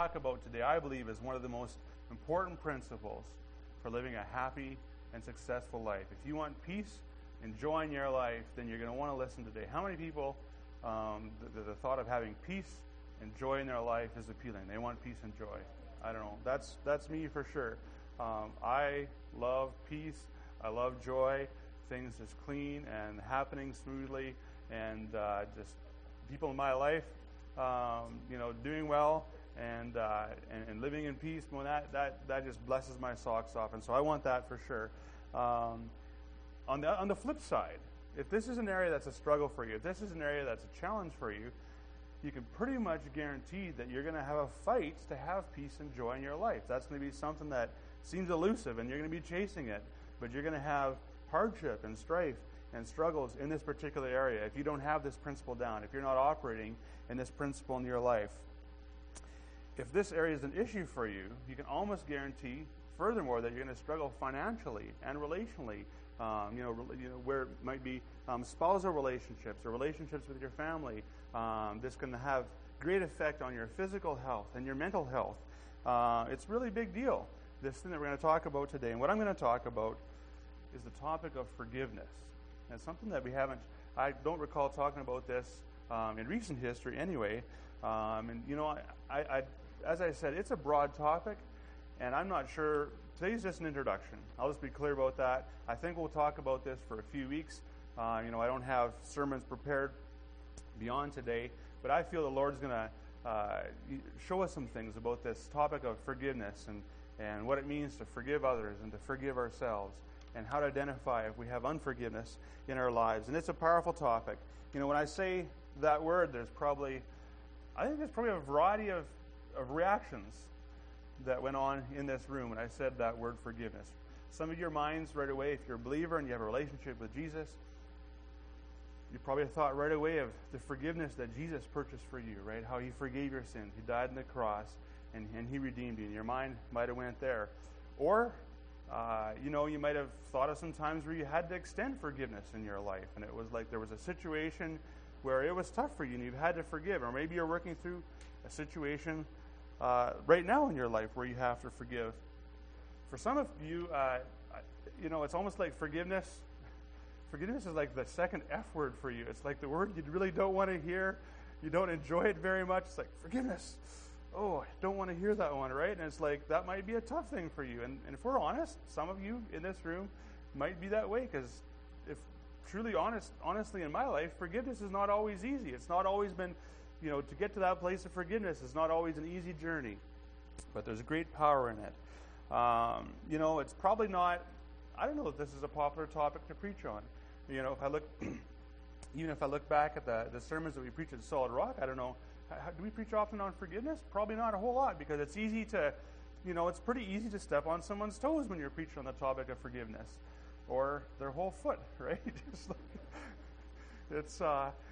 talk about today, I believe, is one of the most important principles for living a happy and successful life. If you want peace and joy in your life, then you're going to want to listen today. How many people, the thought of having peace and joy in their life is appealing? They want peace and joy. I don't know. That's me for sure. I love peace. I love joy. Things just clean and happening smoothly, and just people in my life, doing well and living in peace. Well, that just blesses my socks off, and so I want that for sure. On the flip side, if this is an area that's a struggle for you, if this is an area that's a challenge for you, you can pretty much guarantee that you're going to have a fight to have peace and joy in your life. That's going to be something that seems elusive, and you're going to be chasing it, but you're going to have hardship and strife and struggles in this particular area if you don't have this principle down, if you're not operating in this principle in your life. If this area is an issue for you, you can almost guarantee, furthermore, that you're going to struggle financially and relationally, where it might be spousal relationships or relationships with your family. This can have great effect on your physical health and your mental health. It's a really big deal, this thing that we're going to talk about today. And what I'm going to talk about is the topic of forgiveness. And it's something that I don't recall talking about this in recent history anyway. As I said, it's a broad topic, and I'm not sure. Today's just an introduction. I'll just be clear about that. I think we'll talk about this for a few weeks. I don't have sermons prepared beyond today, but I feel the Lord's going to show us some things about this topic of forgiveness and what it means to forgive others and to forgive ourselves, and how to identify if we have unforgiveness in our lives. And it's a powerful topic. When I say that word, there's probably a variety of reactions that went on in this room when I said that word forgiveness. Some of your minds right away, if you're a believer and you have a relationship with Jesus, you probably thought right away of the forgiveness that Jesus purchased for you, right? How he forgave your sins. He died on the cross, and he redeemed you. And your mind might have went there. Or, you might have thought of some times where you had to extend forgiveness in your life, and it was like there was a situation where it was tough for you and you had to forgive. Or maybe you're working through a situation right now in your life where you have to forgive. For some of you, it's almost like forgiveness is like the second F word for you. It's like the word you really don't want to hear. You don't enjoy it very much. It's like, forgiveness. Oh, I don't want to hear that one, right? And it's like, that might be a tough thing for you. And if we're honest, some of you in this room might be that way, because if truly honestly in my life, forgiveness is not always easy. It's not always been, to get to that place of forgiveness is not always an easy journey. But there's great power in it. It's probably not, I don't know if this is a popular topic to preach on. If I look, even if I look back at the sermons that we preach at Solid Rock, I don't know, do we preach often on forgiveness? Probably not a whole lot, because it's easy to, it's pretty easy to step on someone's toes when you're preaching on the topic of forgiveness, or their whole foot, right? It's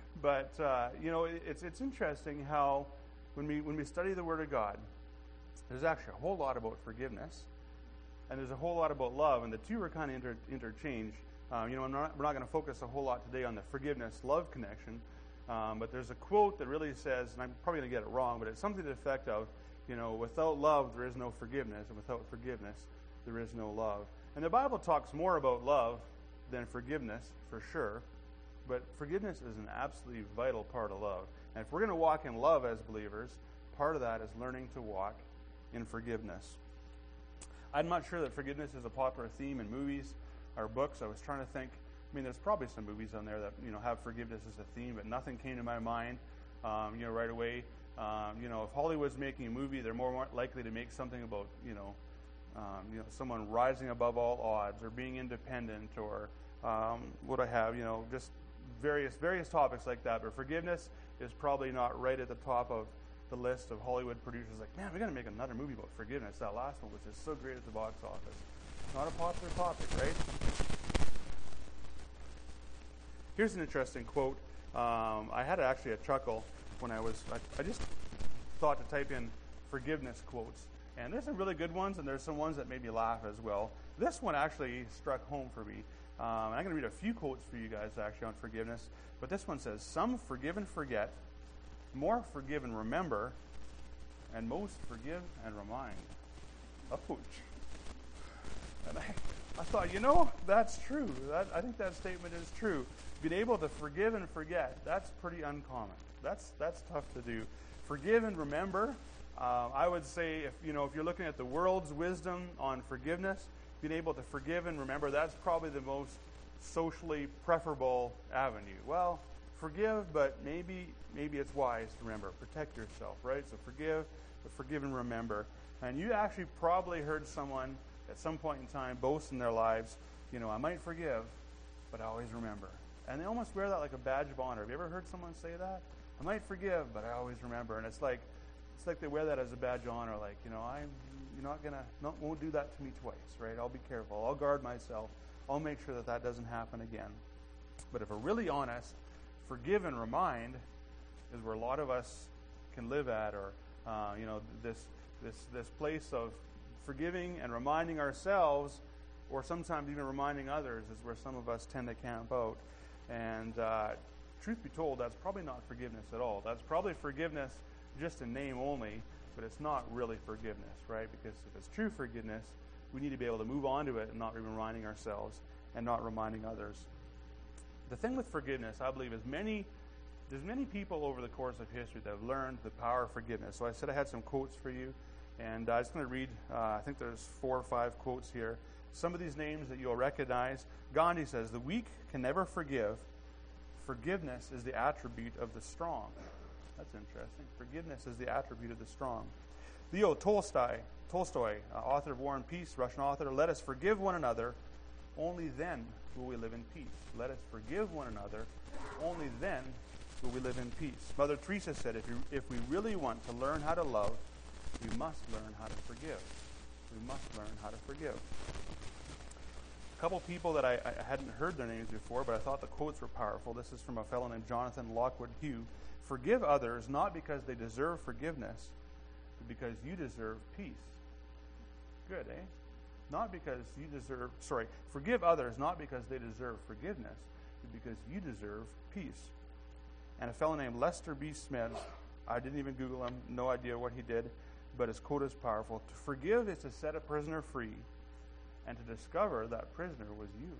interesting how when we study the Word of God, there's actually a whole lot about forgiveness, and there's a whole lot about love, and the two are kind of interchanged. We're not going to focus a whole lot today on the forgiveness-love connection, but there's a quote that really says, and I'm probably going to get it wrong, but it's something to the effect of, without love there is no forgiveness, and without forgiveness there is no love. And the Bible talks more about love than forgiveness, for sure, but forgiveness is an absolutely vital part of love. And if we're going to walk in love as believers, part of that is learning to walk in forgiveness. I'm not sure that forgiveness is a popular theme in movies or books. I was trying to think. There's probably some movies on there that have forgiveness as a theme, but nothing came to my mind right away. If Hollywood's making a movie, they're more likely to make something about someone rising above all odds, or being independent, or just various topics like that. But forgiveness is probably not right at the top of the list of Hollywood producers. Like, man, we got to make another movie about forgiveness. That last one was just so great at the box office. Not a popular topic, right? Here's an interesting quote. I had actually a chuckle when I just thought to type in forgiveness quotes. And there's some really good ones, and there's some ones that made me laugh as well. This one actually struck home for me. And I'm going to read a few quotes for you guys actually on forgiveness. But this one says, "Some forgive and forget, more forgive and remember, and most forgive and remind. Ouch. And I thought, that's true. I think that statement is true. Being able to forgive and forget, that's pretty uncommon. That's tough to do. Forgive and remember. I would say if you're looking at the world's wisdom on forgiveness, being able to forgive and remember, that's probably the most socially preferable avenue. Well, forgive, but maybe it's wise to remember. Protect yourself, right? So forgive, but forgive and remember. And you actually probably heard someone at some point in time boast in their lives, I might forgive, but I always remember. And they almost wear that like a badge of honor. Have you ever heard someone say that? I might forgive, but I always remember. And it's like they wear that as a badge of honor, like, won't do that to me twice, right? I'll be careful. I'll guard myself. I'll make sure that doesn't happen again. But if we're really honest, forgive and remind is where a lot of us can live at, or this place of forgiving and reminding ourselves, or sometimes even reminding others, is where some of us tend to camp out. And truth be told, that's probably not forgiveness at all. That's probably forgiveness just in name only, but it's not really forgiveness, right? Because if it's true forgiveness, we need to be able to move on to it and not be reminding ourselves and not reminding others. The thing with forgiveness, I believe, is there's many people over the course of history that have learned the power of forgiveness. So I said I had some quotes for you, and I'm just going to read, I think there's 4 or 5 quotes here. Some of these names that you'll recognize. Gandhi says, "The weak can never forgive. Forgiveness is the attribute of the strong." That's interesting. Forgiveness is the attribute of the strong. Leo Tolstoy, author of War and Peace, Russian author, "Let us forgive one another, only then will we live in peace." Let us forgive one another, only then will we live in peace. Mother Teresa said, if we really want to learn how to love, we must learn how to forgive. We must learn how to forgive. A couple people that I hadn't heard their names before, but I thought the quotes were powerful. This is from a fellow named Jonathan Lockwood Hugh. "Forgive others not because they deserve forgiveness, but because you deserve peace." Good, eh? Forgive others not because they deserve forgiveness, but because you deserve peace. And a fellow named Lester B. Smith, I didn't even Google him, no idea what he did, but his quote is powerful. "To forgive is to set a prisoner free, and to discover that prisoner was you."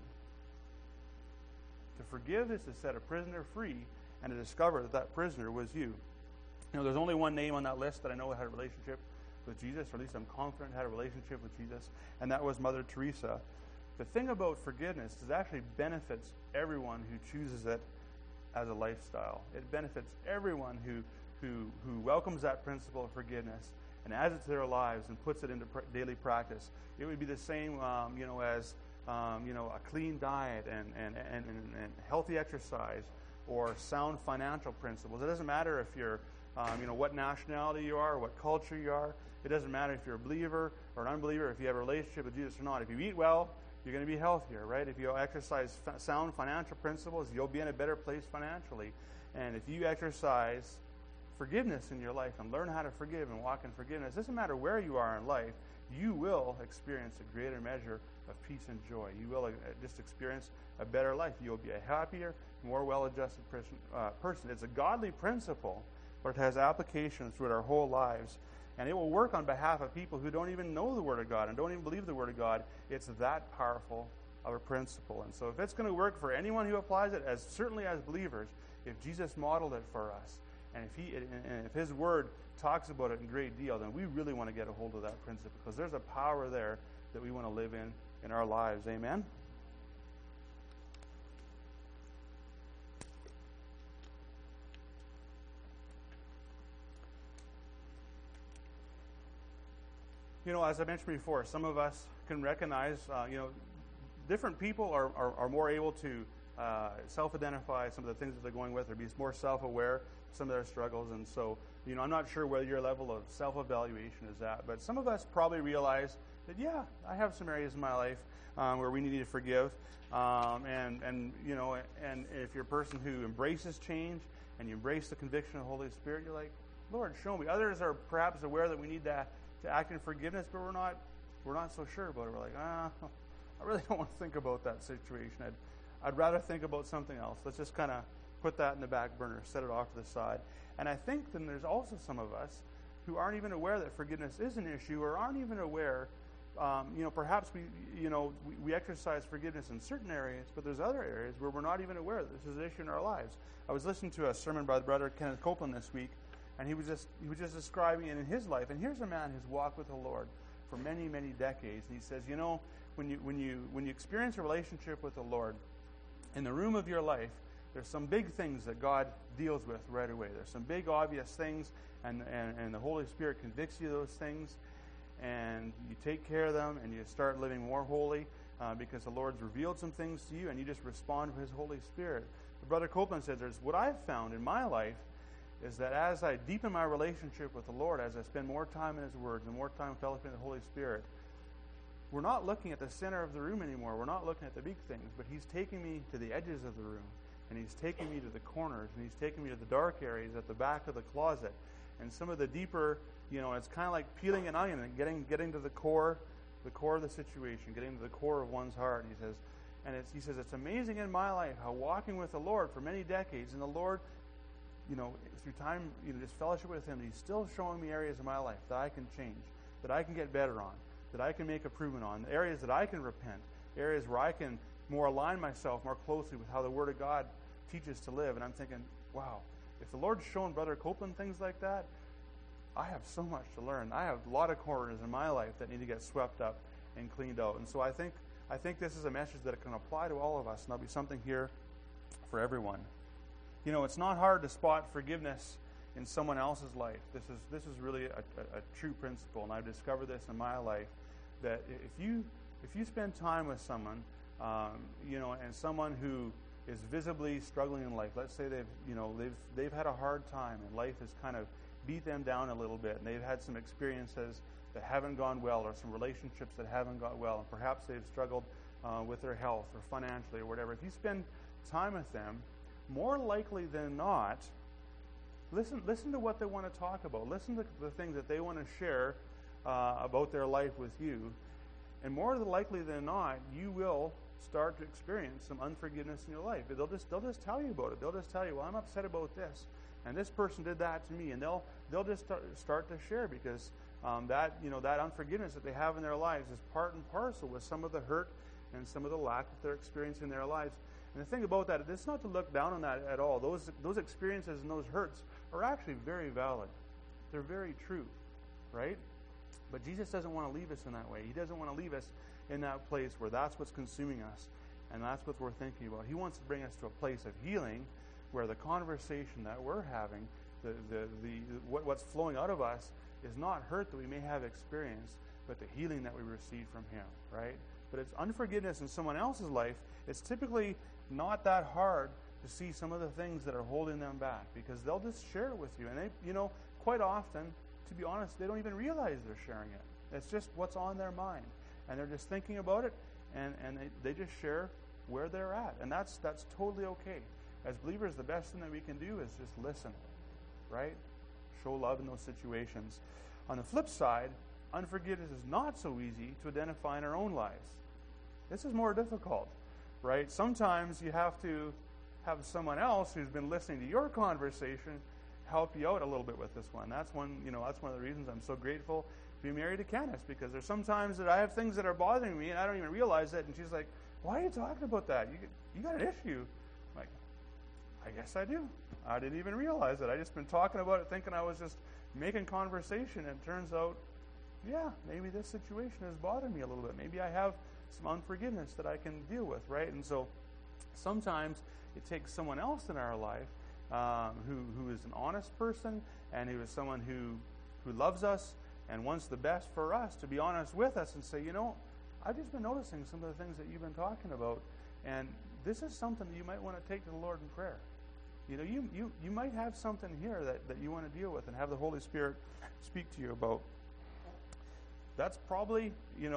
To forgive is to set a prisoner free, and to discover that prisoner was you. There's only one name on that list that I know had a relationship with Jesus, or at least I'm confident had a relationship with Jesus, and that was Mother Teresa. The thing about forgiveness is it actually benefits everyone who chooses it as a lifestyle. It benefits everyone who welcomes that principle of forgiveness and adds it to their lives and puts it into daily practice. It would be the same, as a clean diet and healthy exercise, or sound financial principles. It doesn't matter if you're, what nationality you are, what culture you are. It doesn't matter if you're a believer or an unbeliever, if you have a relationship with Jesus or not. If you eat well, you're going to be healthier, right? If you exercise sound financial principles, you'll be in a better place financially. And if you exercise forgiveness in your life and learn how to forgive and walk in forgiveness, it doesn't matter where you are in life, you will experience a greater measure of peace and joy. You will just experience a better life. You'll be a happier, more well-adjusted person. It's a godly principle, but it has applications throughout our whole lives. And it will work on behalf of people who don't even know the Word of God and don't even believe the Word of God. It's that powerful of a principle. And so if it's going to work for anyone who applies it, certainly as believers, if Jesus modeled it for us, and if His Word talks about it in great deal, then we really want to get a hold of that principle, because there's a power there that we want to live in our lives. Amen? As I mentioned before, some of us can recognize, different people are more able to self-identify some of the things that they're going with, or be more self-aware of some of their struggles. And so, I'm not sure where your level of self-evaluation is at, but some of us probably realize that, yeah, I have some areas in my life where we need to forgive. And if you're a person who embraces change and you embrace the conviction of the Holy Spirit, you're like, Lord, show me. Others are perhaps aware that we need to act in forgiveness, but we're not so sure about it. We're like, I really don't want to think about that situation. I'd rather think about something else. Let's just kind of put that in the back burner, set it off to the side. And I think then there's also some of us who aren't even aware that forgiveness is an issue, or aren't even aware. Perhaps we exercise forgiveness in certain areas, but there's other areas where we're not even aware that this is an issue in our lives. I was listening to a sermon by the brother Kenneth Copeland this week, and he was just describing it in his life. And here's a man who's walked with the Lord for many, many decades, and he says, when you experience a relationship with the Lord, in the room of your life, there's some big things that God deals with right away. There's some big obvious things, and the Holy Spirit convicts you of those things, and you take care of them, and you start living more holy because the Lord's revealed some things to you, and you just respond to His Holy Spirit. But Brother Copeland said, what I've found in my life is that as I deepen my relationship with the Lord, as I spend more time in His Word and more time fellowshipping with the Holy Spirit, we're not looking at the center of the room anymore. We're not looking at the big things, but He's taking me to the edges of the room, and He's taking me to the corners, and He's taking me to the dark areas at the back of the closet, and some of the deeper, it's kind of like peeling an onion and getting to the core of the situation, getting to the core of one's heart. And he says, it's amazing in my life how walking with the Lord for many decades, and the Lord, through time, just fellowship with Him, He's still showing me areas of my life that I can change, that I can get better on, that I can make improvement on, areas that I can repent, areas where I can more align myself more closely with how the Word of God teaches to live. And I'm thinking, wow, if the Lord's shown Brother Copeland things like that, I have so much to learn. I have a lot of corners in my life that need to get swept up and cleaned out. And so I think this is a message that can apply to all of us, and there'll be something here for everyone. It's not hard to spot forgiveness in someone else's life. This is really a true principle, and I've discovered this in my life, that if you spend time with someone, and someone who is visibly struggling in life, let's say they've had a hard time and life has kind of beat them down a little bit, and they've had some experiences that haven't gone well, or some relationships that haven't gone well, and perhaps they've struggled with their health or financially or whatever. If you spend time with them, more likely than not, listen to what they want to talk about. Listen to the things that they want to share about their life with you, and more likely than not, you will start to experience some unforgiveness in your life. They'll just tell you about it. They'll just tell you, well, I'm upset about this, and this person did that to me, and they'll just start to share, because that unforgiveness that they have in their lives is part and parcel with some of the hurt and some of the lack that they're experiencing in their lives. And the thing about that, it's not to look down on that at all. Those experiences and those hurts are actually very valid. They're very true, right? But Jesus doesn't want to leave us in that way. He doesn't want to leave us in that place where that's what's consuming us, and that's what we're thinking about. He wants to bring us to a place of healing, where the conversation that we're having, what's flowing out of us, is not hurt that we may have experienced, but the healing that we receive from Him, right? But it's unforgiveness in someone else's life. It's typically not that hard to see some of the things that are holding them back, because they'll just share it with you. And they, quite often, to be honest, they don't even realize they're sharing it. It's just what's on their mind, and they're just thinking about it, and they just share where they're at, and that's totally okay. As believers, the best thing that we can do is just listen, right? Show love in those situations. On the flip side, unforgiveness is not so easy to identify in our own lives. This is more difficult, right? Sometimes you have to have someone else who's been listening to your conversation help you out a little bit with this one. That's one of the reasons I'm so grateful to be married to Candace, because there's sometimes that I have things that are bothering me and I don't even realize it, and she's like, "Why are you talking about that? You got an issue." I'm like, I guess I do. I didn't even realize it. I just been talking about it thinking I was just making conversation, and it turns out, yeah, maybe this situation has bothered me a little bit. Maybe I have some unforgiveness that I can deal with, right? And so sometimes it takes someone else in our life who is an honest person, and who is someone who loves us and wants the best for us, to be honest with us and say, I've just been noticing some of the things that you've been talking about, and this is something that you might want to take to the Lord in prayer. You might have something here that you want to deal with and have the Holy Spirit speak to you about. That's probably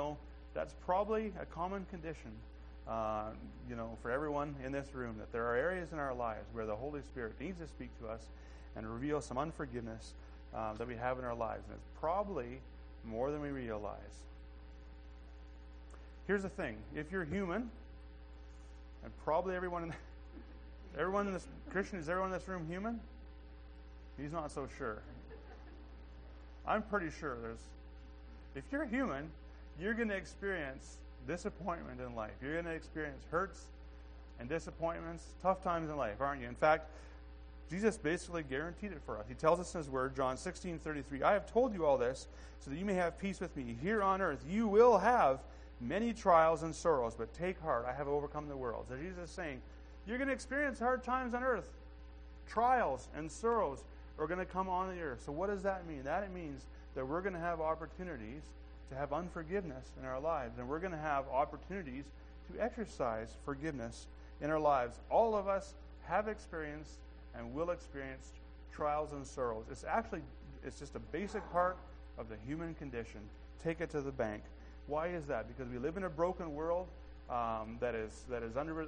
a common condition, for everyone in this room, that there are areas in our lives where the Holy Spirit needs to speak to us and reveal some unforgiveness that we have in our lives. And it's probably more than we realize. Here's the thing. If you're human, and probably everyone in this, Christian, is everyone in this room human? He's not so sure. I'm pretty sure if you're human, you're going to experience disappointment in life. You're going to experience hurts and disappointments, tough times in life, aren't you? In fact, Jesus basically guaranteed it for us. He tells us in His Word, John 16:33, I have told you all this so that you may have peace with me. Here on earth you will have many trials and sorrows, but take heart, I have overcome the world. So Jesus is saying, you're going to experience hard times on earth. Trials and sorrows are going to come on the earth. So what does that mean? That means that we're going to have opportunities to have unforgiveness in our lives, and we're going to have opportunities to exercise forgiveness in our lives. All of us have experienced and will experience trials and sorrows. It's just a basic part of the human condition. Take it to the bank. Why is that? Because we live in a broken world that is under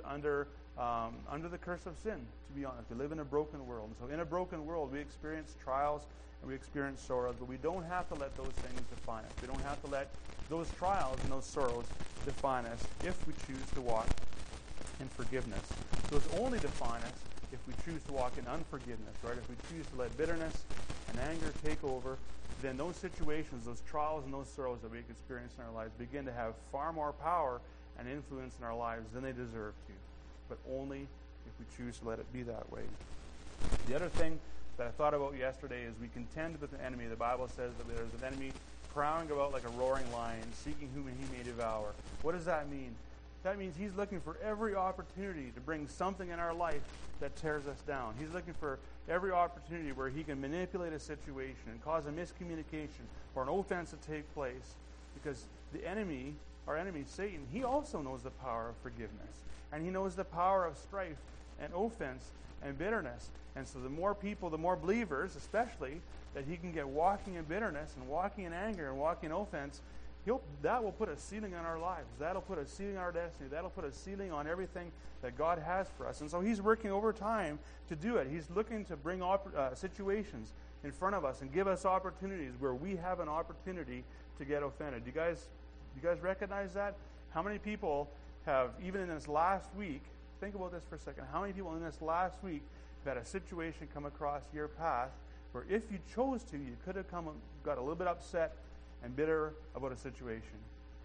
the curse of sin, to be honest. We live in a broken world. And so in a broken world, we experience trials and we experience sorrows, but we don't have to let those things define us. We don't have to let those trials and those sorrows define us if we choose to walk in forgiveness. Those only define us if we choose to walk in unforgiveness, right? If we choose to let bitterness and anger take over, then those situations, those trials and those sorrows that we experience in our lives begin to have far more power and influence in our lives than they deserve to. But only if we choose to let it be that way. The other thing that I thought about yesterday is we contend with the enemy. The Bible says that there's an enemy prowling about like a roaring lion, seeking whom he may devour. What does that mean? That means he's looking for every opportunity to bring something in our life that tears us down. He's looking for every opportunity where he can manipulate a situation and cause a miscommunication or an offense to take place. Because the enemy, our enemy Satan, he also knows the power of forgiveness. And he knows the power of strife and offense and bitterness. And so the more people, the more believers especially, that he can get walking in bitterness and walking in anger and walking in offense, that will put a ceiling on our lives. That'll put a ceiling on our destiny. That'll put a ceiling on everything that God has for us. And so he's working overtime to do it. He's looking to bring situations in front of us and give us opportunities where we have an opportunity to get offended. Do you guys recognize that? How many people have, even in this last week, think about this for a second, how many people in this last week have had a situation come across your path where if you chose to, you could have got a little bit upset and bitter about a situation?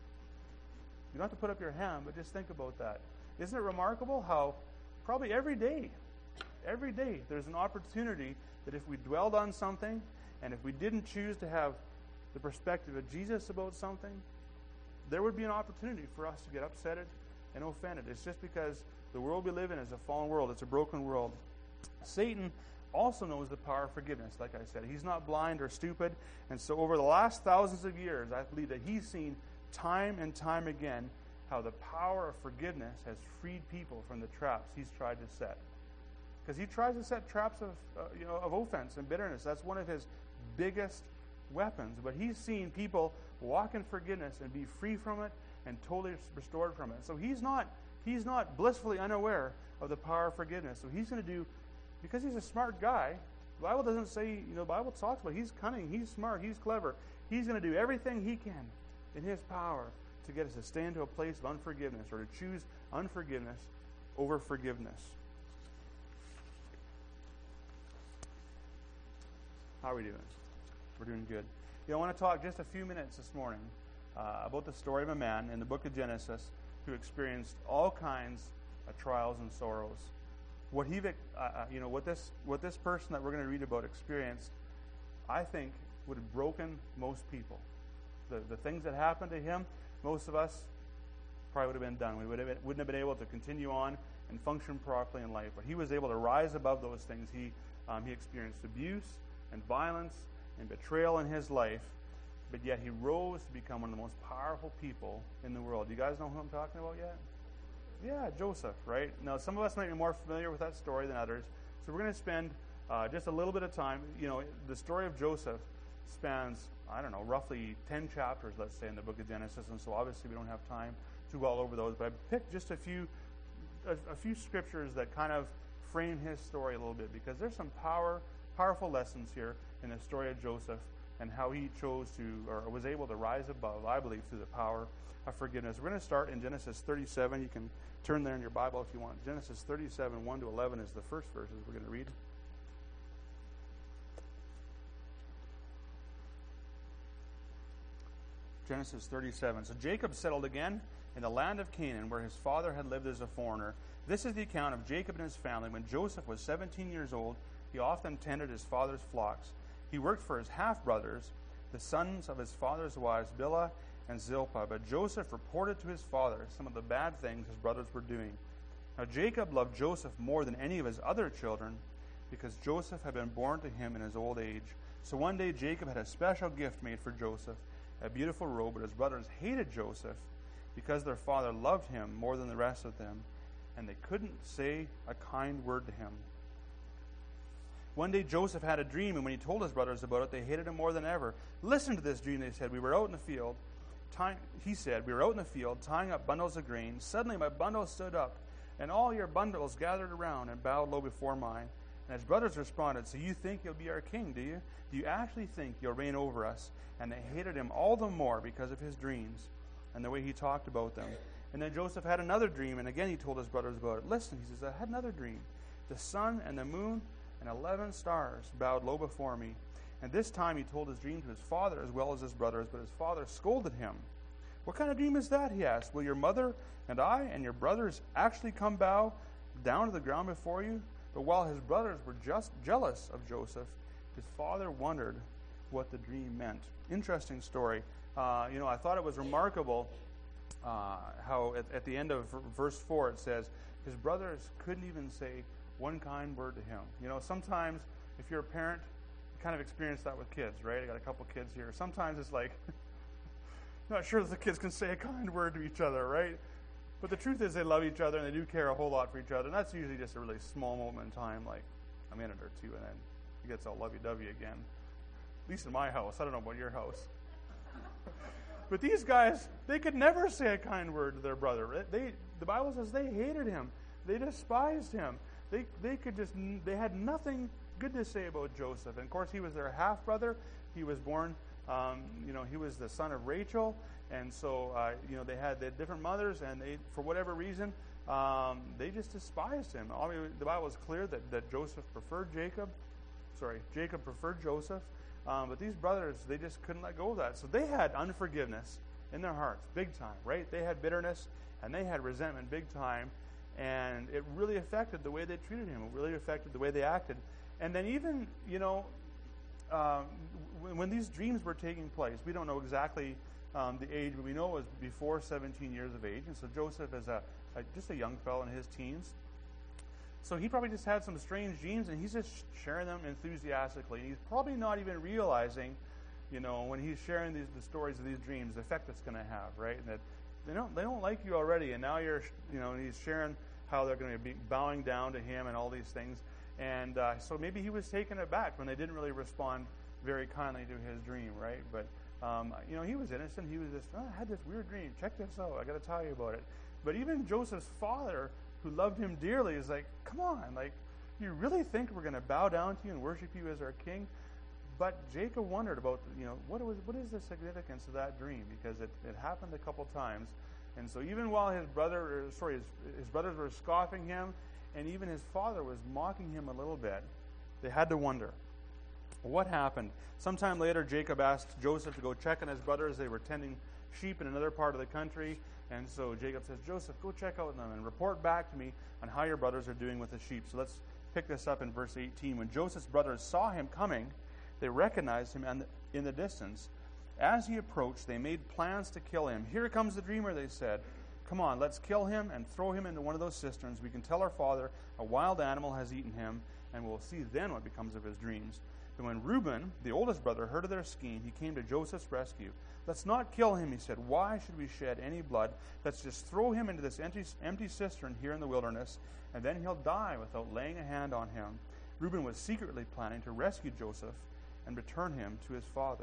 You don't have to put up your hand, but just think about that. Isn't it remarkable how probably every day there's an opportunity that if we dwelled on something and if we didn't choose to have the perspective of Jesus about something, there would be an opportunity for us to get upset and offended. It's just because the world we live in is a fallen world. It's a broken world. Satan also knows the power of forgiveness, like I said. He's not blind or stupid. And so over the last thousands of years, I believe that he's seen time and time again how the power of forgiveness has freed people from the traps he's tried to set. Because he tries to set traps of offense and bitterness. That's one of his biggest weapons. But he's seen people walk in forgiveness and be free from it and totally restored from it. So he's not blissfully unaware of the power of forgiveness. So he's going to do, because he's a smart guy, the Bible doesn't say, the Bible talks about he's cunning, he's smart, he's clever. He's going to do everything he can in his power to get us to stay into a place of unforgiveness or to choose unforgiveness over forgiveness. How are we doing? We're doing good. I want to talk just a few minutes this morning about the story of a man in the book of Genesis who experienced all kinds of trials and sorrows. What this person that we're going to read about experienced, I think, would have broken most people. The things that happened to him, most of us probably would have been done. We wouldn't have been able to continue on and function properly in life. But he was able to rise above those things. He experienced abuse and violence and betrayal in his life, but yet he rose to become one of the most powerful people in the world. Do you guys know who I'm talking about yet? Yeah, Joseph, right? Now, some of us might be more familiar with that story than others, so we're going to spend just a little bit of time. The story of Joseph spans, roughly 10 chapters, let's say, in the book of Genesis, and so obviously we don't have time to go all over those, but I picked just a few scriptures that kind of frame his story a little bit, because there's some powerful lessons here in the story of Joseph and how he chose to, or was able to rise above, I believe, through the power of forgiveness. We're going to start in Genesis 37. You can turn there in your Bible if you want. Genesis 37, 1 to 11 is the first verses we're going to read. Genesis 37. So Jacob settled again in the land of Canaan, where his father had lived as a foreigner. This is the account of Jacob and his family. When Joseph was 17 years old, he often tended his father's flocks. He worked for his half-brothers, the sons of his father's wives, Bilhah and Zilpah. But Joseph reported to his father some of the bad things his brothers were doing. Now Jacob loved Joseph more than any of his other children, because Joseph had been born to him in his old age. So one day Jacob had a special gift made for Joseph, a beautiful robe, but his brothers hated Joseph because their father loved him more than the rest of them, and they couldn't say a kind word to him. One day Joseph had a dream, and when he told his brothers about it, they hated him more than ever. Listen to this dream, they said. We were out in the field, tying up bundles of grain. Suddenly my bundle stood up, and all your bundles gathered around and bowed low before mine. And his brothers responded, so you think you'll be our king, do you? Do you actually think you'll reign over us? And they hated him all the more because of his dreams and the way he talked about them. And then Joseph had another dream, and again he told his brothers about it. Listen, he says, I had another dream. The sun and the moon and 11 stars bowed low before me. And this time he told his dream to his father as well as his brothers, but his father scolded him. What kind of dream is that, he asked. Will your mother and I and your brothers actually come bow down to the ground before you? But while his brothers were just jealous of Joseph, his father wondered what the dream meant. Interesting story. I thought it was remarkable how at the end of verse 4 it says, his brothers couldn't even say one kind word to him. Sometimes if you're a parent, you kind of experience that with kids, right? I got a couple kids here. Sometimes it's like, not sure that the kids can say a kind word to each other, right? But the truth is they love each other and they do care a whole lot for each other. And that's usually just a really small moment in time, like a minute or two, and then it gets all lovey-dovey again. At least in my house. I don't know about your house. But these guys, they could never say a kind word to their brother. The Bible says they hated him. They despised him. They had nothing good to say about Joseph. And of course, he was their half-brother. He was born, he was the son of Rachel. And so, they had different mothers, and they, for whatever reason, they just despised him. The Bible is clear that Joseph preferred Jacob. Jacob preferred Joseph. But these brothers, they just couldn't let go of that. So they had unforgiveness in their hearts, big time, right? They had bitterness, and they had resentment, big time. And it really affected the way they treated him. It really affected the way they acted. And then even, when these dreams were taking place, we don't know exactly the age, but we know it was before 17 years of age. And so Joseph is just a young fellow in his teens. So he probably just had some strange dreams, and he's just sharing them enthusiastically. And he's probably not even realizing, when he's sharing the stories of these dreams, the effect it's going to have, right? And that they don't like you already, and now he's sharing how they're going to be bowing down to him and all these things. And so maybe he was taken aback when they didn't really respond very kindly to his dream, right? But he was innocent. He was just, I had this weird dream. Check this out. I got to tell you about it. But even Joseph's father, who loved him dearly, is like, come on, like, you really think we're going to bow down to you and worship you as our king? But Jacob wondered about, what is the significance of that dream? Because it happened a couple times. And so even while his brothers were scoffing him, and even his father was mocking him a little bit, they had to wonder, what happened? Sometime later, Jacob asked Joseph to go check on his brothers. They were tending sheep in another part of the country. And so Jacob says, Joseph, go check out them and report back to me on how your brothers are doing with the sheep. So let's pick this up in verse 18. When Joseph's brothers saw him coming, they recognized him in the distance. As he approached, they made plans to kill him. Here comes the dreamer, they said. Come on, let's kill him and throw him into one of those cisterns. We can tell our father a wild animal has eaten him, and we'll see then what becomes of his dreams. And when Reuben, the oldest brother, heard of their scheme, he came to Joseph's rescue. Let's not kill him, he said. Why should we shed any blood? Let's just throw him into this empty cistern here in the wilderness, and then he'll die without laying a hand on him. Reuben was secretly planning to rescue Joseph and return him to his father.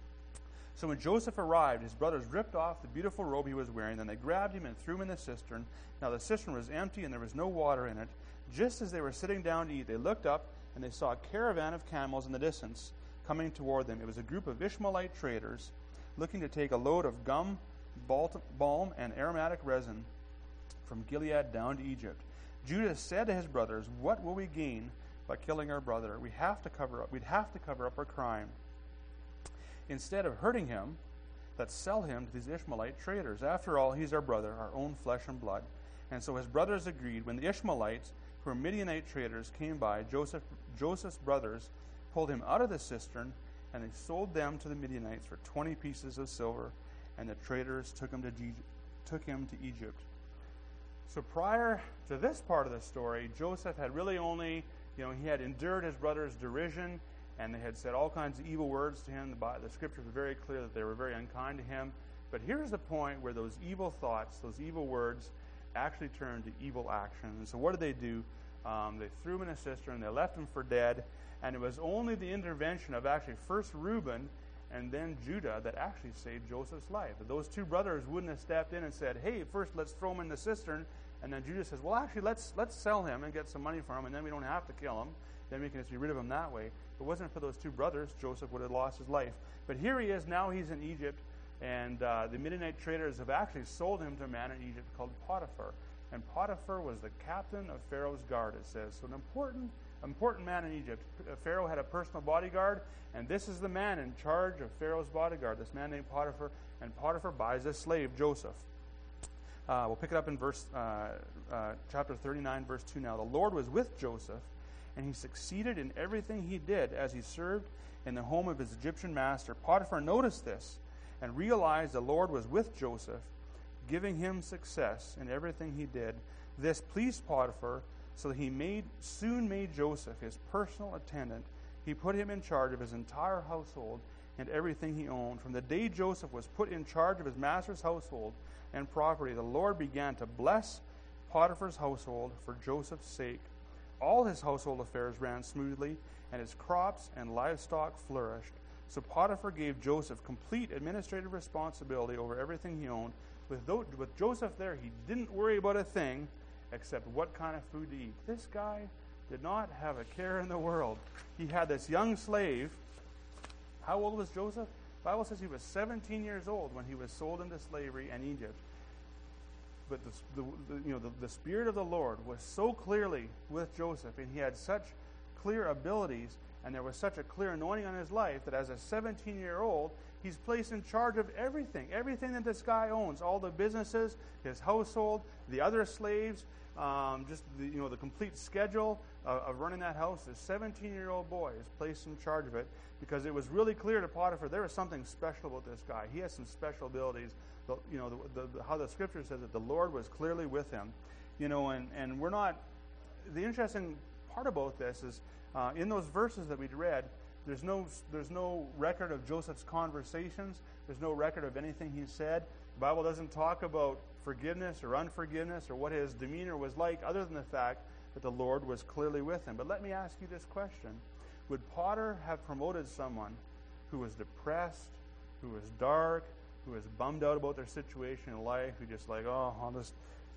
So when Joseph arrived, his brothers ripped off the beautiful robe he was wearing. Then they grabbed him and threw him in the cistern. Now the cistern was empty and there was no water in it. Just as they were sitting down to eat, they looked up and they saw a caravan of camels in the distance coming toward them. It was a group of Ishmaelite traders looking to take a load of gum, balm, and aromatic resin from Gilead down to Egypt. Judah said to his brothers, "What will we gain by killing our brother? We'd have to cover up our crime." Instead of hurting him, that sell him to these Ishmaelite traders. After all, he's our brother, our own flesh and blood. And so his brothers agreed. When the Ishmaelites, who were Midianite traders, came by, Joseph's brothers pulled him out of the cistern, and they sold them to the Midianites for 20 pieces of silver, and the traders took him to Egypt. So prior to this part of the story, Joseph had really only, he had endured his brother's derision, and they had said all kinds of evil words to him. The scriptures are very clear that they were very unkind to him. But here's the point where those evil thoughts, those evil words, actually turned to evil action. And so what did they do? They threw him in a cistern, they left him for dead, and it was only the intervention of actually first Reuben and then Judah that actually saved Joseph's life. If those two brothers wouldn't have stepped in and said, hey, first let's throw him in the cistern, and then Judah says, well, actually, let's sell him and get some money for him, and then we don't have to kill him. Then we can just be rid of him that way. If it wasn't for those two brothers, Joseph would have lost his life. But here he is, now he's in Egypt, and the Midianite traders have actually sold him to a man in Egypt called Potiphar. And Potiphar was the captain of Pharaoh's guard, it says. So an important man in Egypt. Pharaoh had a personal bodyguard, and this is the man in charge of Pharaoh's bodyguard, this man named Potiphar. And Potiphar buys this slave, Joseph. We'll pick it up in chapter 39, verse 2 now. The Lord was with Joseph, and he succeeded in everything he did as he served in the home of his Egyptian master. Potiphar noticed this and realized the Lord was with Joseph, giving him success in everything he did. This pleased Potiphar, so that he soon made Joseph his personal attendant. He put him in charge of his entire household and everything he owned. From the day Joseph was put in charge of his master's household and property, the Lord began to bless Potiphar's household for Joseph's sake. All his household affairs ran smoothly, and his crops and livestock flourished. So Potiphar gave Joseph complete administrative responsibility over everything he owned. With Joseph there, he didn't worry about a thing except what kind of food to eat. This guy did not have a care in the world. He had this young slave. How old was Joseph? The Bible says he was 17 years old when he was sold into slavery in Egypt. But the Spirit of the Lord was so clearly with Joseph, and he had such clear abilities, and there was such a clear anointing on his life that as a 17-year-old, he's placed in charge of everything that this guy owns, all the businesses, his household, the other slaves, the complete schedule of running that house. This 17-year-old boy is placed in charge of it because it was really clear to Potiphar there was something special about this guy. He has some special abilities. How the Scripture says that the Lord was clearly with him. And we're not. The interesting part about this is in those verses that we'd read, there's no record of Joseph's conversations. There's no record of anything he said. The Bible doesn't talk about forgiveness or unforgiveness or what his demeanor was like, other than the fact that the Lord was clearly with him. But let me ask you this question. Would Potiphar have promoted someone who was depressed, who was dark, who was bummed out about their situation in life, who just I'll just,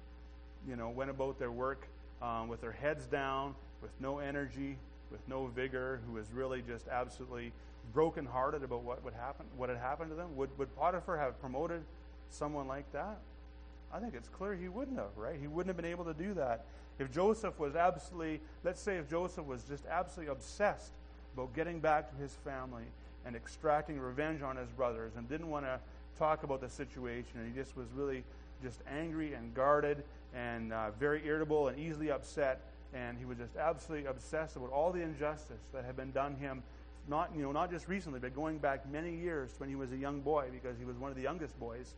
went about their work with their heads down, with no energy, with no vigor, who was really just absolutely brokenhearted about what had happened to them? Would Potiphar have promoted someone like that? I think it's clear he wouldn't have, right? He wouldn't have been able to do that. If Joseph was let's say if Joseph was just absolutely obsessed about getting back to his family and extracting revenge on his brothers and didn't want to talk about the situation, and he just was really just angry and guarded and very irritable and easily upset, and he was just absolutely obsessed about all the injustice that had been done him, not just recently, but going back many years when he was a young boy, because he was one of the youngest boys.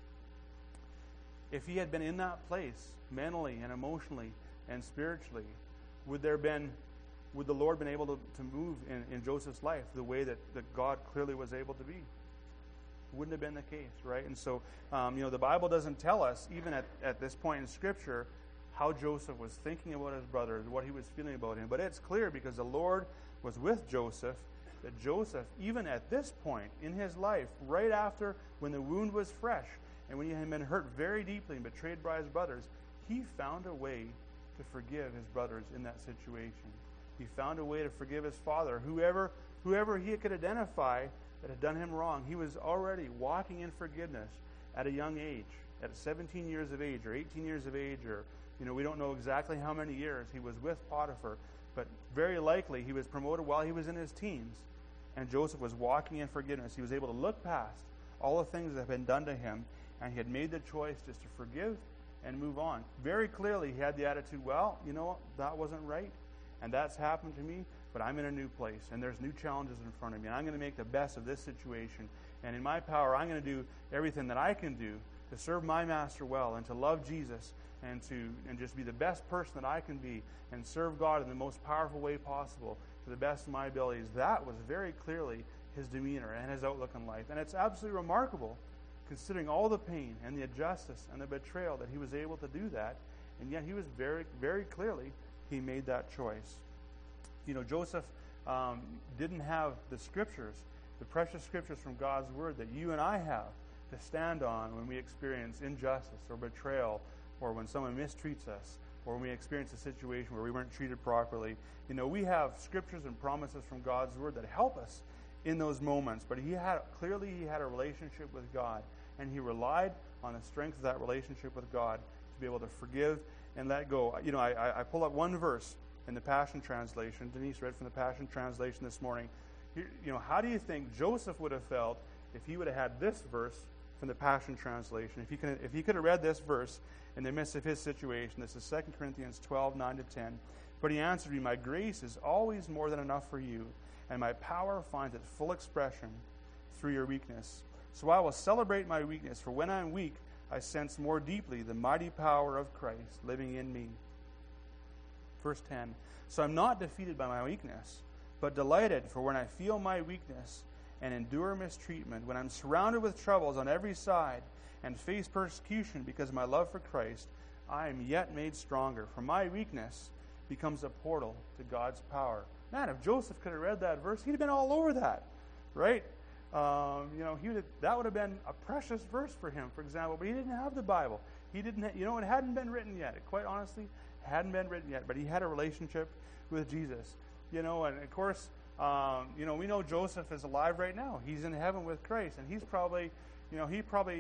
If he had been in that place mentally and emotionally and spiritually, would the Lord been able to move in Joseph's life the way that God clearly was able to be? Wouldn't have been the case, right? And so, the Bible doesn't tell us, even at this point in Scripture, how Joseph was thinking about his brothers, what he was feeling about him. But it's clear, because the Lord was with Joseph, that Joseph, even at this point in his life, right after when the wound was fresh, and when he had been hurt very deeply and betrayed by his brothers, he found a way to forgive his brothers in that situation. He found a way to forgive his father, whoever he could identify that had done him wrong. He was already walking in forgiveness at a young age, at 17 years of age or 18 years of age, or we don't know exactly how many years he was with Potiphar, but very likely he was promoted while he was in his teens, and Joseph was walking in forgiveness. He was able to look past all the things that had been done to him, and he had made the choice just to forgive and move on. Very clearly, he had the attitude, well, you know, that wasn't right, and that's happened to me, but I'm in a new place, and there's new challenges in front of me, and I'm going to make the best of this situation. And in my power, I'm going to do everything that I can do to serve my master well and to love Jesus and just be the best person that I can be and serve God in the most powerful way possible to the best of my abilities. That was very clearly his demeanor and his outlook in life. And it's absolutely remarkable, considering all the pain and the injustice and the betrayal, that he was able to do that. And yet he was very, very clearly, he made that choice. You know, Joseph didn't have the scriptures, the precious scriptures from God's word that you and I have to stand on when we experience injustice or betrayal, or when someone mistreats us, or when we experience a situation where we weren't treated properly. You know, we have scriptures and promises from God's word that help us in those moments. But he had a relationship with God, and he relied on the strength of that relationship with God to be able to forgive and let go. You know, I pull up one verse in the Passion Translation. Denise read from the Passion Translation this morning. You know, how do you think Joseph would have felt if he would have had this verse from the Passion Translation? If he could have read this verse in the midst of his situation. This is 2 Corinthians 12, 9-10. But he answered me, my grace is always more than enough for you, and my power finds its full expression through your weakness. So I will celebrate my weakness, for when I am weak, I sense more deeply the mighty power of Christ living in me. Verse 10. So I'm not defeated by my weakness, but delighted, for when I feel my weakness and endure mistreatment, when I'm surrounded with troubles on every side and face persecution because of my love for Christ, I am yet made stronger. For my weakness becomes a portal to God's power. Man, if Joseph could have read that verse, he'd have been all over that, right? You know, that would have been a precious verse for him, for example. But he didn't have the Bible. He didn't. It hadn't been written yet. It, quite honestly, hadn't been written yet. But he had a relationship with Jesus. You know, and of course, you know, we know Joseph is alive right now. He's in heaven with Christ, and he's probably, you know,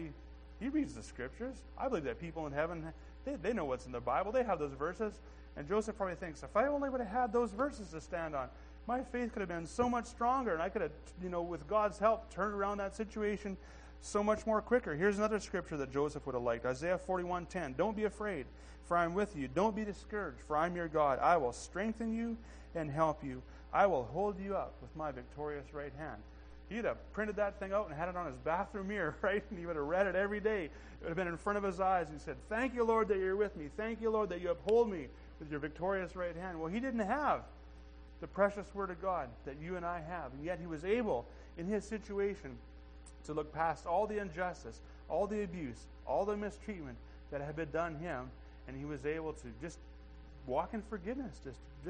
he reads the scriptures. I believe that people in heaven, they know what's in the Bible. They have those verses. And Joseph probably thinks, if I only would have had those verses to stand on, my faith could have been so much stronger, and I could have, you know, with God's help, turned around that situation so much more quicker. Here's another scripture that Joseph would have liked. Isaiah 41:10. Don't be afraid, for I am with you. Don't be discouraged, for I am your God. I will strengthen you and help you. I will hold you up with my victorious right hand. He'd have printed that thing out and had it on his bathroom mirror, right? And he would have read it every day. It would have been in front of his eyes. And he said, thank you, Lord, that you're with me. Thank you, Lord, that you uphold me with your victorious right hand. Well, he didn't have the precious word of God that you and I have. And yet he was able, in his situation, to look past all the injustice, all the abuse, all the mistreatment that had been done him. And he was able to just walk in forgiveness.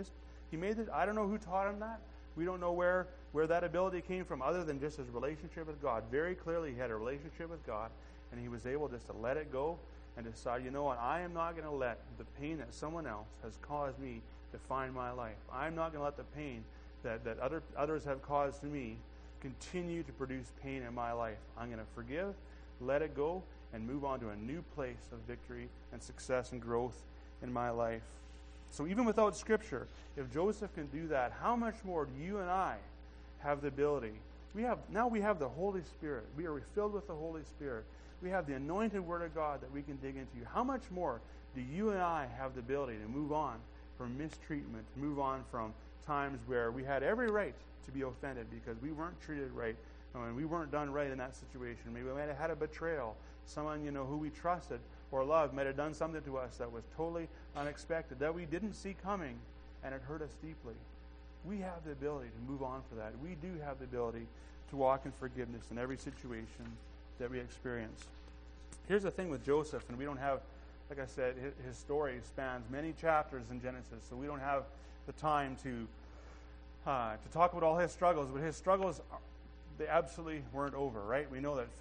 He made it. I don't know who taught him that. We don't know where that ability came from other than just his relationship with God. Very clearly, he had a relationship with God, and he was able just to let it go and decide, you know what, I am not going to let the pain that someone else has caused me define my life. I'm not going to let the pain that others have caused to me continue to produce pain in my life. I'm going to forgive, let it go, and move on to a new place of victory and success and growth in my life. So even without Scripture, if Joseph can do that, how much more do you and I have the ability? Now we have the Holy Spirit. We are filled with the Holy Spirit. We have the anointed Word of God that we can dig into. How much more do you and I have the ability to move on from mistreatment, move on from times where we had every right to be offended because we weren't treated right, and we weren't done right in that situation. Maybe we might have had a betrayal. Someone, you know, who we trusted or loved might have done something to us that was totally unexpected, that we didn't see coming, and it hurt us deeply. We have the ability to move on for that. We do have the ability to walk in forgiveness in every situation that we experience. Here's the thing with Joseph, and we don't have, like I said, his story spans many chapters in Genesis, so we don't have the time to talk about all his struggles, but his struggles, they absolutely weren't over, right? We know that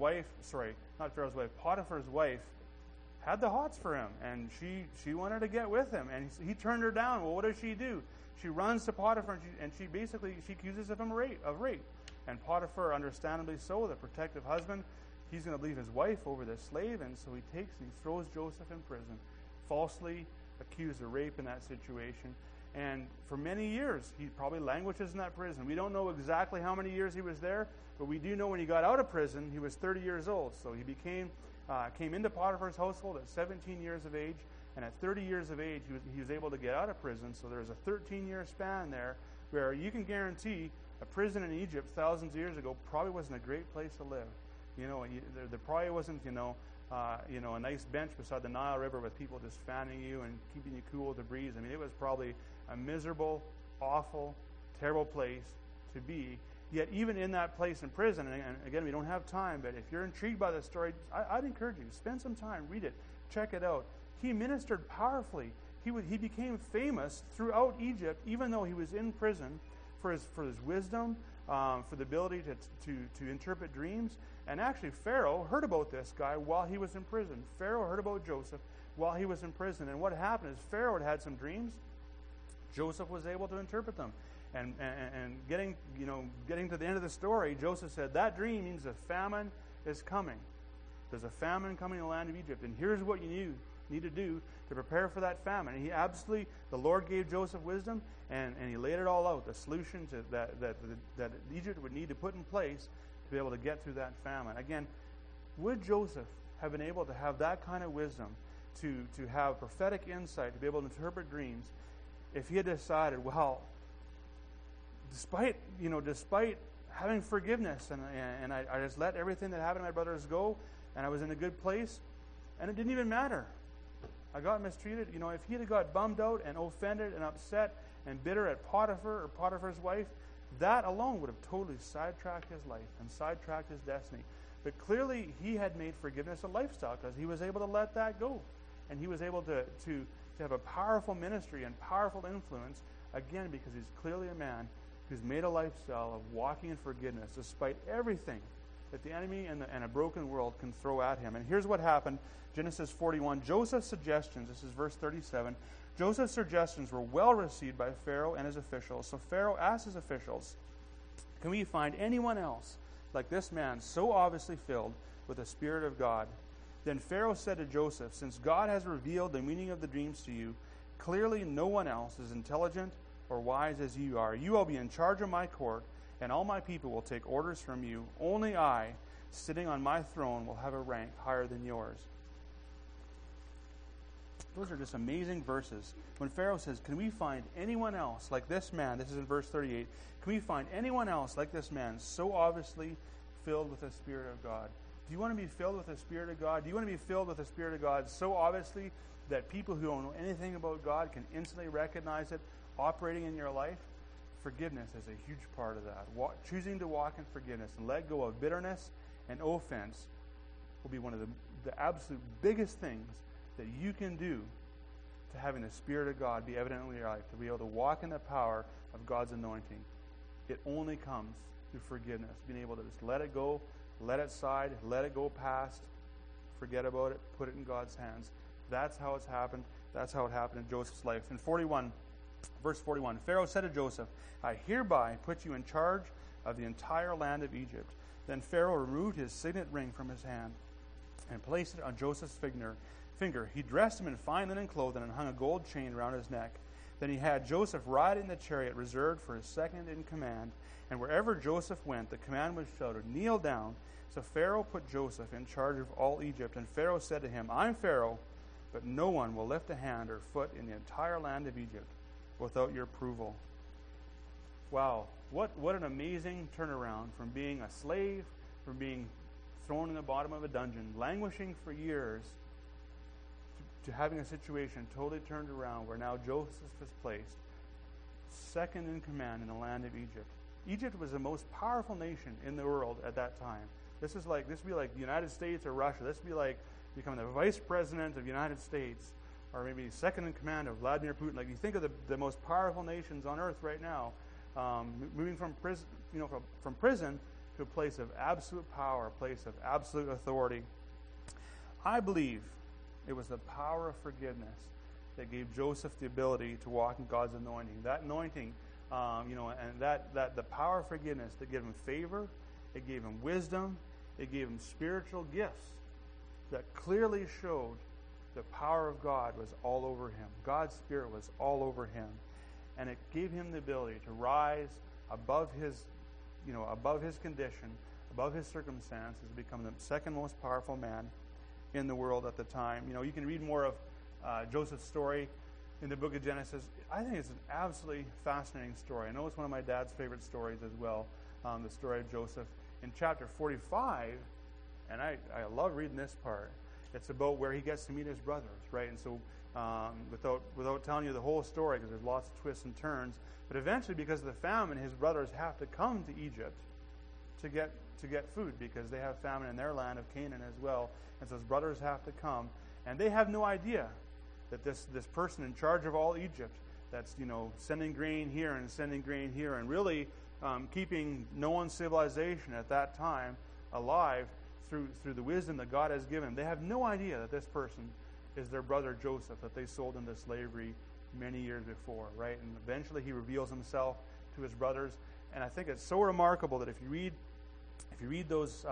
Potiphar's wife had the hots for him, and she wanted to get with him, and he turned her down. Well, what does she do? She runs to Potiphar, and she accuses him of rape. And Potiphar, understandably so, the protective husband, he's going to leave his wife over this slave, and so he throws Joseph in prison, falsely accused of rape in that situation. And for many years, he probably languishes in that prison. We don't know exactly how many years he was there, But we do know when he got out of prison, he was 30 years old. So he came into Potiphar's household at 17 years of age. And at 30 years of age, he was able to get out of prison. So there's a 13-year span there where you can guarantee a prison in Egypt thousands of years ago probably wasn't a great place to live. There probably wasn't, a nice bench beside the Nile River with people just fanning you and keeping you cool with the breeze. I mean, it was probably a miserable, awful, terrible place to be. Yet even in that place in prison, and again, we don't have time, but if you're intrigued by the story, I'd encourage you, spend some time, read it, check it out. He ministered powerfully. He became famous throughout Egypt, even though he was in prison, for his wisdom, for the ability to interpret dreams. And actually, Pharaoh heard about this guy while he was in prison. Pharaoh heard about Joseph while he was in prison. And what happened is Pharaoh had some dreams. Joseph was able to interpret them. And getting to the end of the story, Joseph said, that dream means a famine is coming. There's a famine coming in the land of Egypt. And here's what you need to do to prepare for that famine. And the Lord gave Joseph wisdom, and he laid it all out, the solution that Egypt would need to put in place to be able to get through that famine. Again, would Joseph have been able to have that kind of wisdom, to have prophetic insight, to be able to interpret dreams, if he had decided, well, despite having forgiveness, and I just let everything that happened to my brothers go, and I was in a good place, and it didn't even matter. I got mistreated. If he had got bummed out and offended and upset and bitter at Potiphar or Potiphar's wife, that alone would have totally sidetracked his life and sidetracked his destiny. But clearly, he had made forgiveness a lifestyle because he was able to let that go. And he was able to have a powerful ministry and powerful influence, again, because he's clearly a man who's made a lifestyle of walking in forgiveness despite everything that the enemy and a broken world can throw at him. And here's what happened. Genesis 41, Joseph's suggestions, this is verse 37, Joseph's suggestions were well received by Pharaoh and his officials. So Pharaoh asked his officials, can we find anyone else like this man so obviously filled with the Spirit of God? Then Pharaoh said to Joseph, since God has revealed the meaning of the dreams to you, clearly no one else is intelligent or wise as you are. You will be in charge of my court, and all my people will take orders from you. Only I, sitting on my throne, will have a rank higher than yours. Those are just amazing verses. When Pharaoh says, can we find anyone else like this man? This is in verse 38. Can we find anyone else like this man so obviously filled with the Spirit of God? Do you want to be filled with the Spirit of God? Do you want to be filled with the Spirit of God so obviously that people who don't know anything about God can instantly recognize it operating in your life? Forgiveness is a huge part of that. Choosing to walk in forgiveness and let go of bitterness and offense will be one of the absolute biggest things that you can do to having the Spirit of God be evident in your life, to be able to walk in the power of God's anointing. It only comes through forgiveness, being able to just let it go, let it slide, let it go past, forget about it, put it in God's hands. That's how it's happened. That's how it happened in Joseph's life. In verse 41, Pharaoh said to Joseph, I hereby put you in charge of the entire land of Egypt. Then Pharaoh removed his signet ring from his hand and placed it on Joseph's finger. He dressed him in fine linen clothing and hung a gold chain around his neck. Then he had Joseph ride in the chariot reserved for his second in command. And wherever Joseph went, the command was shouted, kneel down. So Pharaoh put Joseph in charge of all Egypt. And Pharaoh said to him, I'm Pharaoh, but no one will lift a hand or foot in the entire land of Egypt without your approval. Wow, what an amazing turnaround from being a slave, from being thrown in the bottom of a dungeon, languishing for years, to having a situation totally turned around where now Joseph is placed second in command in the land of Egypt. Egypt was the most powerful nation in the world at that time. This would be like the United States or Russia. This would be like becoming the vice president of the United States, or maybe second in command of Vladimir Putin. Like, you think of the most powerful nations on earth right now, moving from prison to a place of absolute power, a place of absolute authority. I believe it was the power of forgiveness that gave Joseph the ability to walk in God's anointing. That anointing, and that the power of forgiveness that gave him favor, it gave him wisdom, it gave him spiritual gifts that clearly showed the power of God was all over him. God's Spirit was all over him. And it gave him the ability to rise above his condition, above his circumstances, become the second most powerful man in the world at the time. You know, you can read more of Joseph's story in the book of Genesis. I think it's an absolutely fascinating story. I know it's one of my dad's favorite stories as well, the story of Joseph. In chapter 45, and I love reading this part, it's about where he gets to meet his brothers, right? And so without telling you the whole story, because there's lots of twists and turns, but eventually, because of the famine, his brothers have to come to Egypt to get food, because they have famine in their land of Canaan as well. And so his brothers have to come, and they have no idea that this person in charge of all Egypt, that's, you know, sending grain here and sending grain here, and really keeping Noah's civilization at that time alive through the wisdom that God has given. They have no idea that this person is their brother Joseph, that they sold into slavery many years before, right? And eventually he reveals himself to his brothers. And I think it's so remarkable that if you read those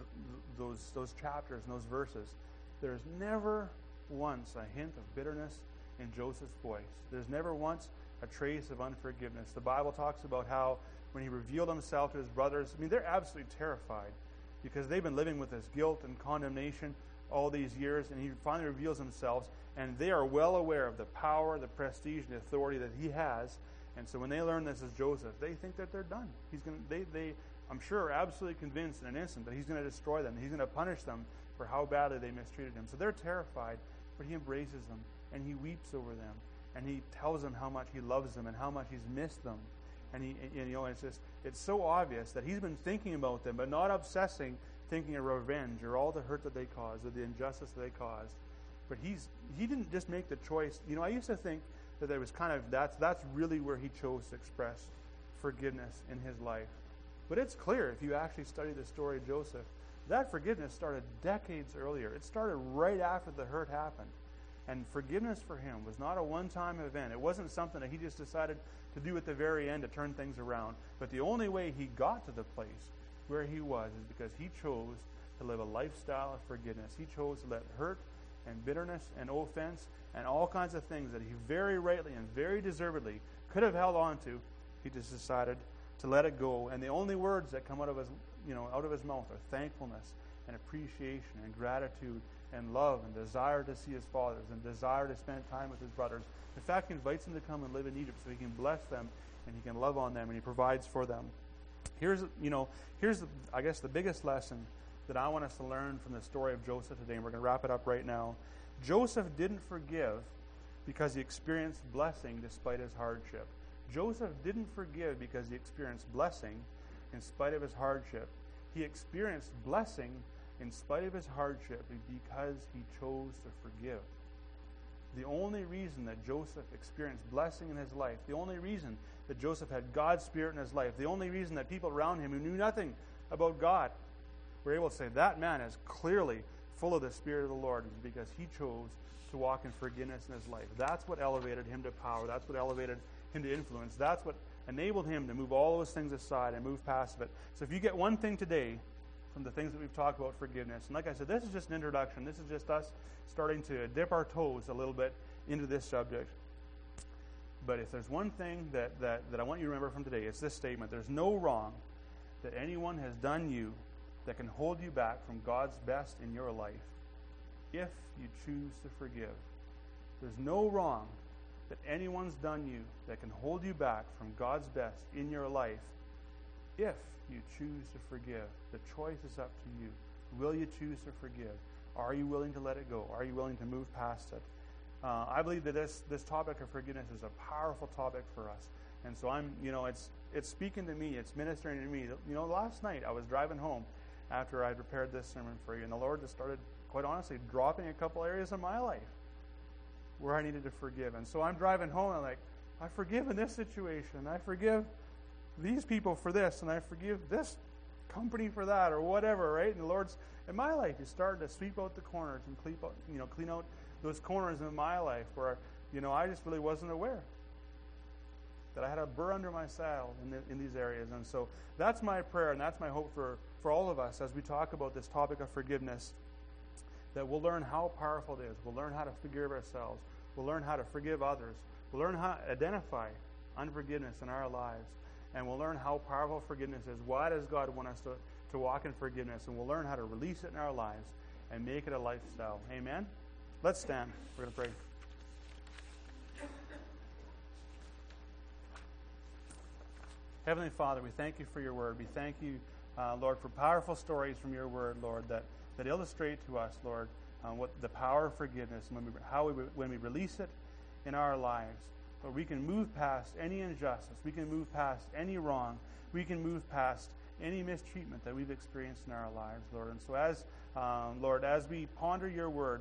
chapters and those verses, there's never once a hint of bitterness in Joseph's voice. There's never once a trace of unforgiveness. The Bible talks about how when he revealed himself to his brothers, I mean, they're absolutely terrified because they've been living with this guilt and condemnation all these years, and he finally reveals himself, and they are well aware of the power, the prestige, and the authority that he has. And so when they learn this is Joseph, they think that they're done. They I'm sure, are absolutely convinced in an instant that he's going to destroy them. He's going to punish them for how badly they mistreated him. So they're terrified, but he embraces them, and he weeps over them, and he tells them how much he loves them and how much he's missed them. And it's so obvious that he's been thinking about them, but not obsessing, thinking of revenge or all the hurt that they caused or the injustice that they caused. But he didn't just make the choice. You know, I used to think that there was kind of that's really where he chose to express forgiveness in his life. But it's clear if you actually study the story of Joseph, that forgiveness started decades earlier. It started right after the hurt happened. And forgiveness for him was not a one-time event. It wasn't something that he just decided to do at the very end to turn things around. But the only way he got to the place where he was is because he chose to live a lifestyle of forgiveness. He chose to let hurt and bitterness and offense and all kinds of things that he very rightly and very deservedly could have held on to, he just decided to let it go. And the only words that come out of his mouth are thankfulness and appreciation and gratitude and love and desire to see his fathers and desire to spend time with his brothers. In fact, he invites them to come and live in Egypt so he can bless them and he can love on them and he provides for them. Here's I guess the biggest lesson that I want us to learn from the story of Joseph today, and we're going to wrap it up right now. Joseph didn't forgive because he experienced blessing despite his hardship. Joseph didn't forgive because he experienced blessing in spite of his hardship. He experienced blessing in spite of his hardship because he chose to forgive. The only reason that Joseph experienced blessing in his life, the only reason that Joseph had God's Spirit in his life, the only reason that people around him who knew nothing about God were able to say, that man is clearly full of the Spirit of the Lord, is because he chose to walk in forgiveness in his life. That's what elevated him to power. That's what elevated him to influence. That's what enabled him to move all those things aside and move past it. So if you get one thing today from the things that we've talked about forgiveness, and like I said, this is just an introduction. This is just us starting to dip our toes a little bit into this subject. But if there's one thing that I want you to remember from today, it's this statement: there's no wrong that anyone has done you that can hold you back from God's best in your life if you choose to forgive. There's no wrong that anyone's done you that can hold you back from God's best in your life if you choose to forgive. The choice is up to you. Will you choose to forgive? Are you willing to let it go? Are you willing to move past it? I believe that this topic of forgiveness is a powerful topic for us. And so it's speaking to me, it's ministering to me. You know, last night I was driving home after I prepared this sermon for you, and the Lord just started, quite honestly, dropping a couple areas of my life where I needed to forgive. And so I'm driving home, and I'm like, I forgive in this situation, I forgive these people for this, and I forgive this company for that, or whatever, right? And the Lord's, in my life, He's started to sweep out the corners and clean out those corners in my life where, I just really wasn't aware that I had a burr under my saddle in these areas. And so that's my prayer, and that's my hope for all of us as we talk about this topic of forgiveness, that we'll learn how powerful it is. We'll learn how to forgive ourselves. We'll learn how to forgive others. We'll learn how to identify unforgiveness in our lives. And we'll learn how powerful forgiveness is. Why does God want us to walk in forgiveness, and we'll learn how to release it in our lives and make it a lifestyle. Amen? Let's stand. We're going to pray. Heavenly Father, we thank you for your word. We thank you, Lord, for powerful stories from your word, Lord, that illustrate to us, Lord, what the power of forgiveness and when we release it in our lives. Lord, we can move past any injustice. We can move past any wrong. We can move past any mistreatment that we've experienced in our lives, Lord. And so Lord, as we ponder your word,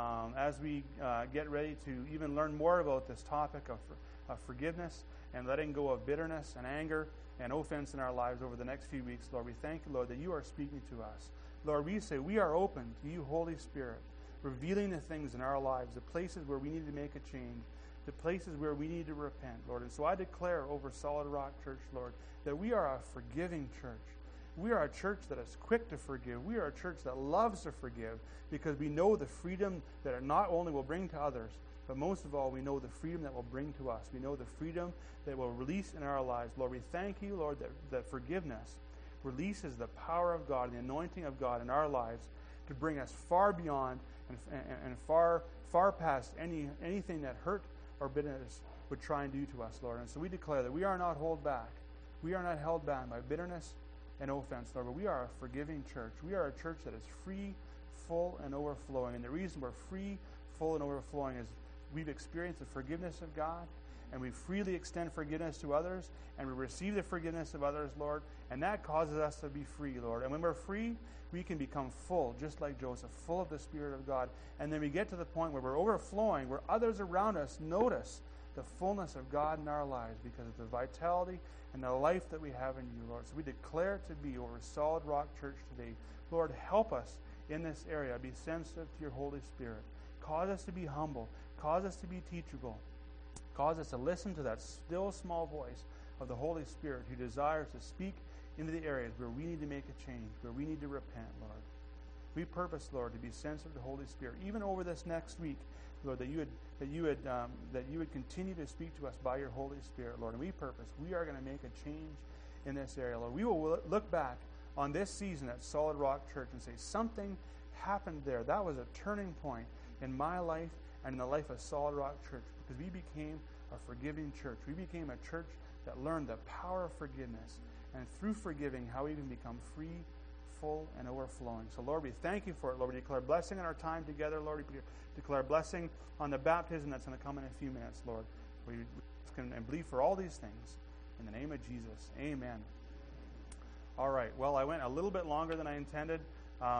as we get ready to even learn more about this topic of forgiveness and letting go of bitterness and anger and offense in our lives over the next few weeks, Lord, we thank you, Lord, that you are speaking to us. Lord, we say we are open to you, Holy Spirit, revealing the things in our lives, the places where we need to make a change, the places where we need to repent, Lord. And so I declare over Solid Rock Church, Lord, that we are a forgiving church. We are a church that is quick to forgive. We are a church that loves to forgive because we know the freedom that it not only will bring to others, but most of all, we know the freedom that will bring to us. We know the freedom that will release in our lives. Lord, we thank you, Lord, that forgiveness releases the power of God and the anointing of God in our lives to bring us far beyond and far past anything that hurt or bitterness would try and do to us, Lord. And so we declare that we are not held back. We are not held back by bitterness and offense, Lord, but we are a forgiving church. We are a church that is free, full, and overflowing. And the reason we're free, full, and overflowing is we've experienced the forgiveness of God, and we freely extend forgiveness to others, and we receive the forgiveness of others, Lord, and that causes us to be free, Lord. And when we're free, we can become full, just like Joseph, full of the Spirit of God. And then we get to the point where we're overflowing, where others around us notice the fullness of God in our lives because of the vitality and the life that we have in you, Lord. So we declare it to be over Solid Rock Church today. Lord, help us in this area. Be sensitive to your Holy Spirit. Cause us to be humble. Cause us to be teachable. Cause us to listen to that still small voice of the Holy Spirit who desires to speak into the areas where we need to make a change, where we need to repent, Lord. We purpose, Lord, to be sensitive to the Holy Spirit, even over this next week, Lord, that you would continue to speak to us by your Holy Spirit, Lord. And we purpose, we are going to make a change in this area, Lord. We will look back on this season at Solid Rock Church and say something happened there. That was a turning point in my life and in the life of Solid Rock Church because we became a forgiving church. We became a church that learned the power of forgiveness, and through forgiving, how we can become free, full, and overflowing. So, Lord, we thank you for it. Lord, we declare blessing in our time together. Lord, we declare blessing on the baptism that's going to come in a few minutes, Lord. We can and believe for all these things. In the name of Jesus, amen. All right, well, I went a little bit longer than I intended.